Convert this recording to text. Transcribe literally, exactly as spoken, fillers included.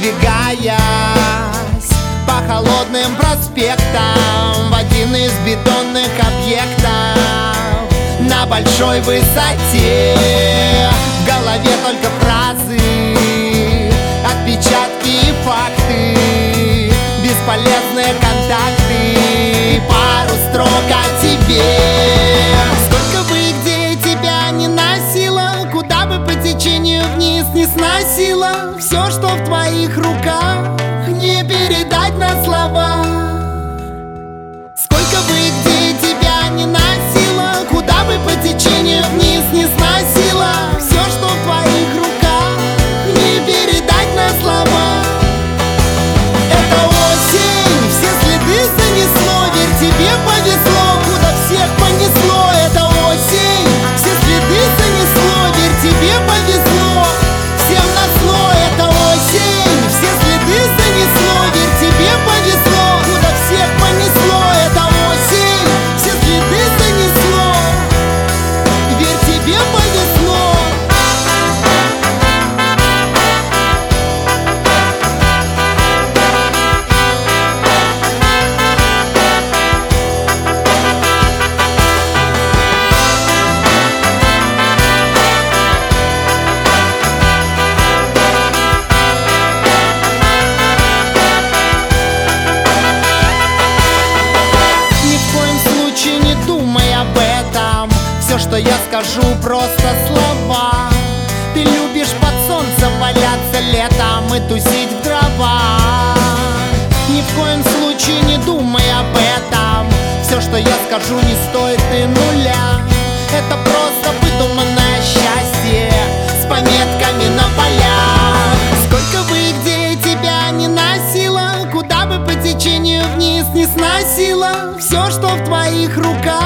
Продвигаясь по холодным проспектам в один из бетонных объектов на большой высоте, в голове только фразы, отпечатки и факты, бесполезные контакты, пару строк о тебе. Сколько бы и где тебя не носило, куда бы по течению вниз не сносило, все, что в твоих руках, не передать на слова. Сколько бы и где тебя не носило, куда бы по течению вниз не сносило, все, что в твоих руках, не передать на слова. Это осень, все следы занесло, верь, тебе повезло, куда всех понесло. Это осень, все следы занесло, верь, тебе повезло, всем назло. Это осень, все следы занесло, верь, тебе повезло, куда всех понесло. Это осень, все следы занесло, верь, тебе повезло. Все, что я скажу, просто слова. Ты любишь под солнцем валяться летом и тусить в дровах. Ни в коем случае не думай об этом. Все, что я скажу, не стоит и нуля. Это просто выдуманное счастье с пометками на полях. Сколько бы и где тебя не носило, куда бы по течению вниз не сносило, все, что в твоих руках,